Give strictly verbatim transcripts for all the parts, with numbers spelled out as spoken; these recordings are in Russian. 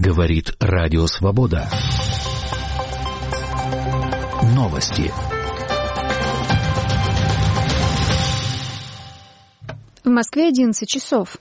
Говорит Радио Свобода. Новости. В Москве одиннадцать часов.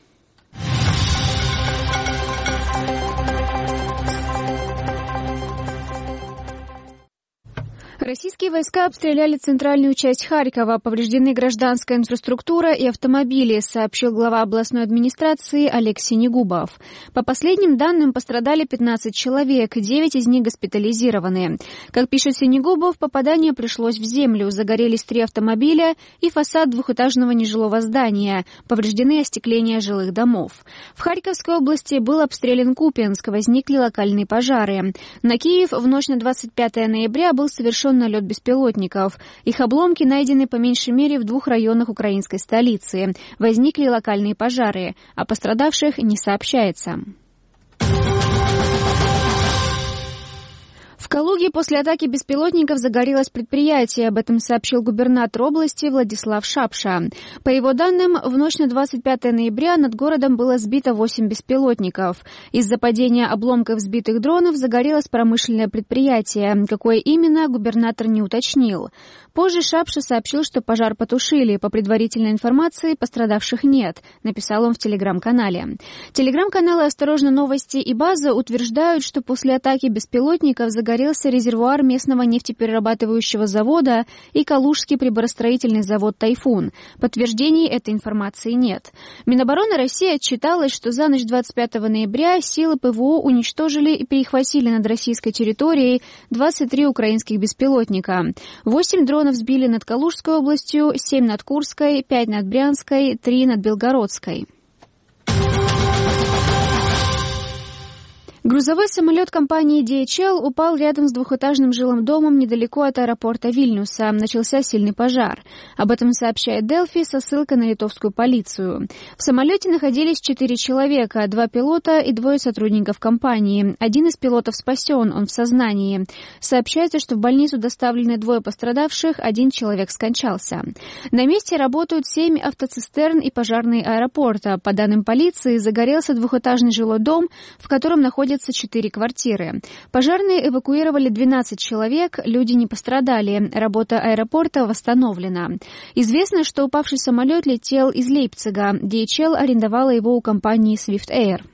Российские войска обстреляли центральную часть Харькова, повреждены гражданская инфраструктура и автомобили, сообщил глава областной администрации Олег Синегубов. По последним данным, пострадали пятнадцать человек, девять из них госпитализированы. Как пишет Синегубов, попадание пришлось в землю, загорелись три автомобиля и фасад двухэтажного нежилого здания, повреждены остекления жилых домов. В Харьковской области был обстрелян Купянск, возникли локальные пожары. На Киев в ночь на двадцать пятое ноября был совершен налет беспилотников. Их обломки найдены по меньшей мере в двух районах украинской столицы. Возникли локальные пожары, о пострадавших не сообщается. В Калуге после атаки беспилотников загорелось предприятие, об этом сообщил губернатор области Владислав Шапша. По его данным, в ночь на двадцать пятое ноября над городом было сбито восемь беспилотников. Из-за падения обломков сбитых дронов загорелось промышленное предприятие. Какое именно, губернатор не уточнил. Позже Шапша сообщил, что пожар потушили. По предварительной информации, пострадавших нет, написал он в телеграм-канале. Телеграм-каналы «Осторожно! Новости» и «База» утверждают, что после атаки беспилотников загорелся резервуар местного нефтеперерабатывающего завода и Калужский приборостроительный завод «Тайфун». Подтверждений этой информации нет. Минобороны России отчиталась, что за ночь двадцать пятого ноября силы ПВО уничтожили и перехватили над российской территорией двадцать три украинских беспилотника. восемь дронов сбили над Калужской областью, семь над Курской, пять над Брянской, три над Белгородской. Грузовой самолет компании ди эйч эл упал рядом с двухэтажным жилым домом недалеко от аэропорта Вильнюса. Начался сильный пожар. Об этом сообщает Делфи со ссылкой на литовскую полицию. В самолете находились четыре человека, два пилота и двое сотрудников компании. Один из пилотов спасен, он в сознании. Сообщается, что в больницу доставлены двое пострадавших, один человек скончался. На месте работают семь автоцистерн и пожарные аэропорта. По данным полиции, загорелся двухэтажный жилой дом, в котором находится четыре квартиры. Пожарные эвакуировали двенадцать человек, люди не пострадали. Работа аэропорта восстановлена. Известно, что упавший самолет летел из Лейпцига. ди эйч эл арендовала его у компании Swift Air.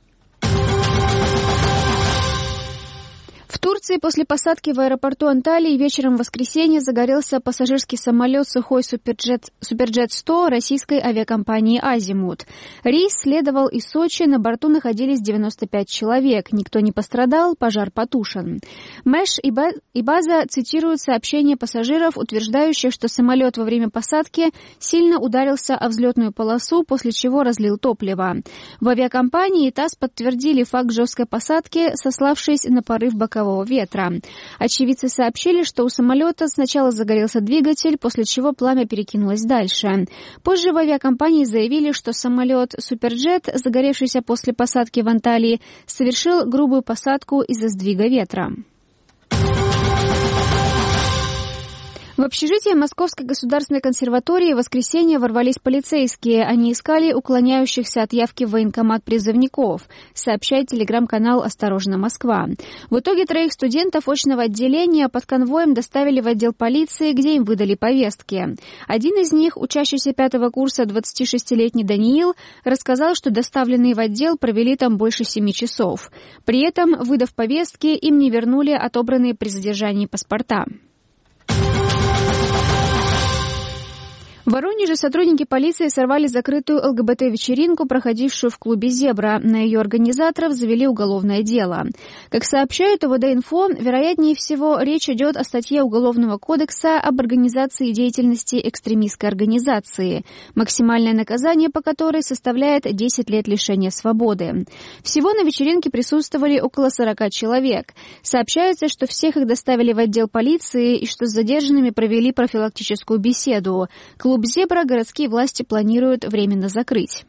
В Турции после посадки в аэропорту Анталии вечером в воскресенье загорелся пассажирский самолет «Сухой Суперджет, Суперджет сто» российской авиакомпании «Азимут». Рейс следовал из Сочи, на борту находились девяносто пять человек. Никто не пострадал, пожар потушен. Мэш и База цитируют сообщения пассажиров, утверждающих, что самолет во время посадки сильно ударился о взлетную полосу, после чего разлил топливо. В авиакомпании и ТАСС подтвердили факт жесткой посадки, сославшись на порыв бокового ветра. Очевидцы сообщили, что у самолета сначала загорелся двигатель, после чего пламя перекинулось дальше. Позже в авиакомпании заявили, что самолет «Суперджет», загоревшийся после посадки в Анталии, совершил грубую посадку из-за сдвига ветра. В общежитие Московской государственной консерватории в воскресенье ворвались полицейские. Они искали уклоняющихся от явки в военкомат призывников, сообщает телеграм-канал «Осторожно, Москва». В итоге троих студентов очного отделения под конвоем доставили в отдел полиции, где им выдали повестки. Один из них, учащийся пятого курса двадцатишестилетний Даниил, рассказал, что доставленные в отдел провели там больше семи часов. При этом, выдав повестки, им не вернули отобранные при задержании паспорта. В Воронеже сотрудники полиции сорвали закрытую эл гэ бэ тэ-вечеринку, проходившую в клубе «Зебра». На ее организаторов завели уголовное дело. Как сообщают о вэ дэ-инфо, вероятнее всего речь идет о статье Уголовного кодекса об организации деятельности экстремистской организации, максимальное наказание по которой составляет десять лет лишения свободы. Всего на вечеринке присутствовали около сорока человек. Сообщается, что всех их доставили в отдел полиции и что с задержанными провели профилактическую беседу. Клуб «Зебра» городские власти планируют временно закрыть.